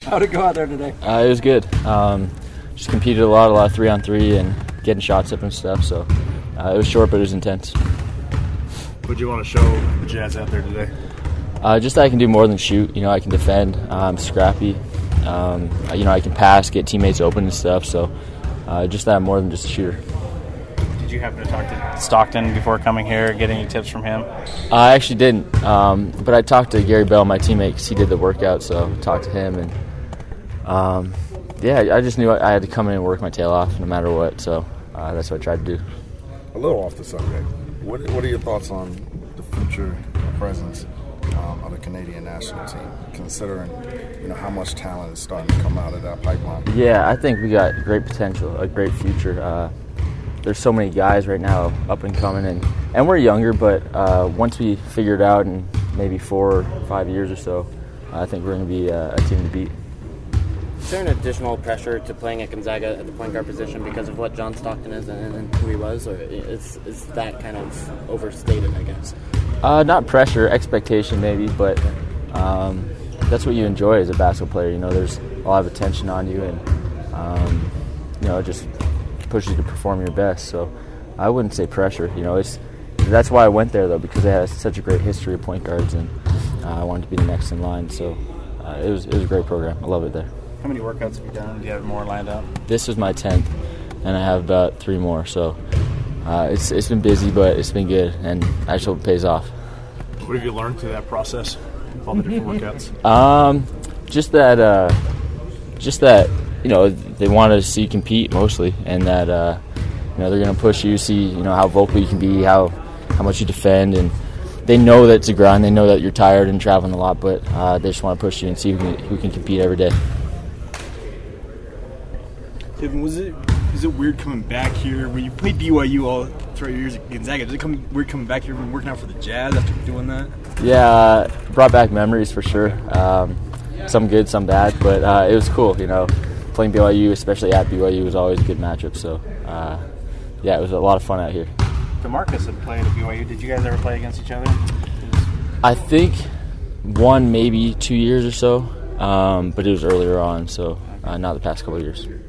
How'd it go out there today? It was good. Just competed a lot of 3-on-3 and getting shots up and stuff. So it was short, but it was intense. What do you want to show the Jazz out there today? Just that I can do more than shoot. You know, I can defend. I'm scrappy. You know, I can pass, get teammates open and stuff. So just that I'm more than just a shooter. Did you happen to talk to Stockton before coming here, get any tips from him? I actually didn't, but I talked to Gary Bell, my teammate, because he did the workout, so I talked to him. And, yeah, I just knew I had to come in and work my tail off no matter what, so that's what I tried to do. A little off the subject, what are your thoughts on the future presence of the Canadian national team, considering how much talent is starting to come out of that pipeline? Yeah, I think we got great potential, a great future. There's so many guys right now up and coming, and we're younger, but once we figure it out in maybe 4 or 5 years or so, I think we're going to be a team to beat. Is there an additional pressure to playing at Gonzaga at the point guard position because of what John Stockton is and who he was, or is that kind of overstated, I guess? Not pressure, expectation maybe, but that's what you enjoy as a basketball player. You know, there's a lot of attention on you, and it just pushes you to perform your best. So I wouldn't say pressure. You know, that's why I went there though, because they had such a great history of point guards, and I wanted to be the next in line. So it was a great program. I love it there. How many workouts have you done? Do you have more lined up? This was my 10th, and I have about 3 more. So it's been busy, but it's been good, and I just hope it pays off. What have you learned through that process, all the different workouts? Just that they want to see you compete mostly, and that they're going to push you, see how vocal you can be, how much you defend, and they know that it's a grind. They know that you're tired and traveling a lot, but they just want to push you and see who can compete every day. Kevin, is it weird coming back here? When you played BYU all throughout your years at Gonzaga, does it weird coming back here and working out for the Jazz after doing that? Yeah, brought back memories for sure. Some good, some bad, but it was cool. Playing BYU, especially at BYU, was always a good matchup. So, it was a lot of fun out here. DeMarcus had played at BYU. Did you guys ever play against each other? I think 1, maybe 2 years or so, but it was earlier on, so not the past couple of years.